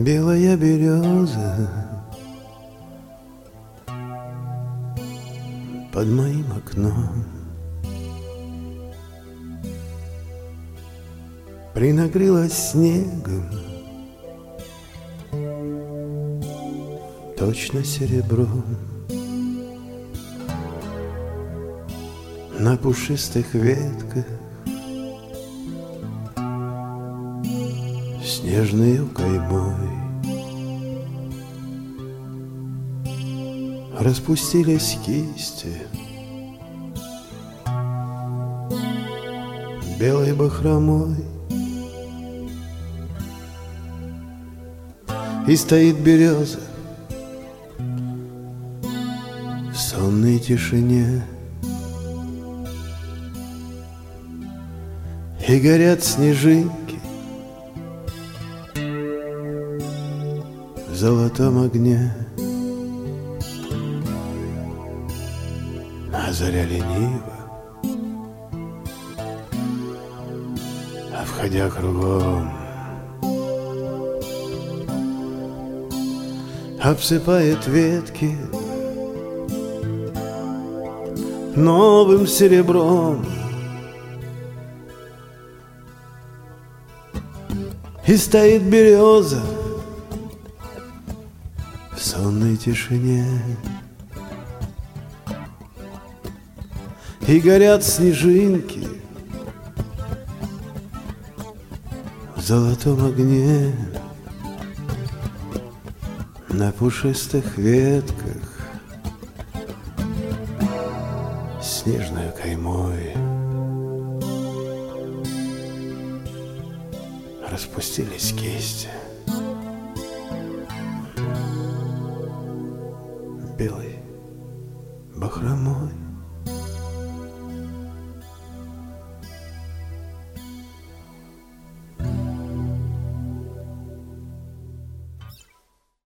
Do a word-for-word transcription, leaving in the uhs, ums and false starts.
Белая береза под моим окном принакрылась снегом, точно серебром. На пушистых ветках снежною каймой распустились кисти белой бахромой. И стоит береза в сонной тишине, и горят снежинки в золотом огне. А заря лениво, обходя кругом, обсыпает ветки новым серебром. И стоит береза в сонной тишине, и горят снежинки в золотом огне. На пушистых ветках снежной каймой распустились кисти белой бахромой.